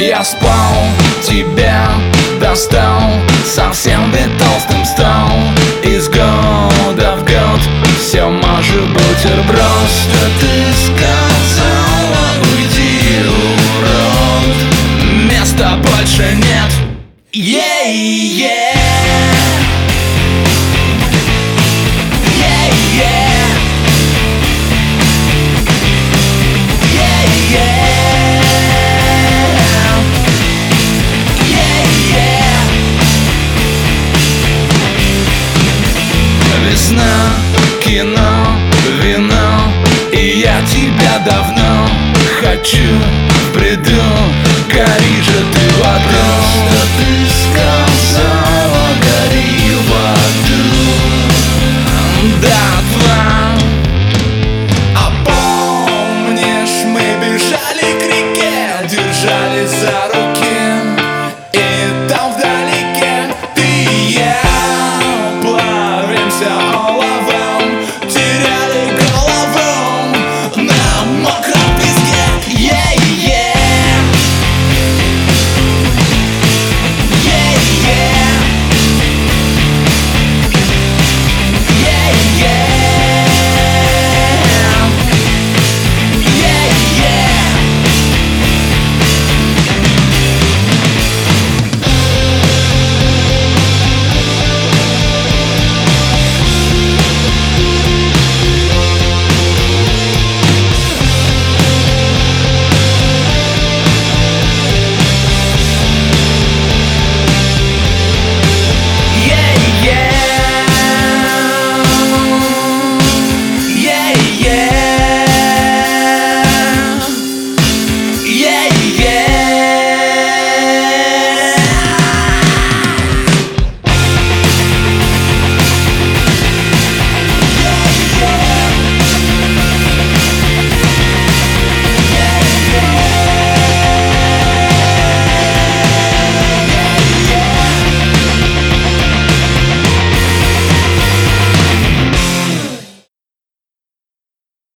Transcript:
Я спал, тебя достал, совсем ведь толстым стал. Из года в год все мажу бутерброд. Что ты сказала? Уйди, урод, места больше нет. Весна, кино, вино, и я тебя давно хочу в бреду. Гори же ты в аду. Что ты сказал?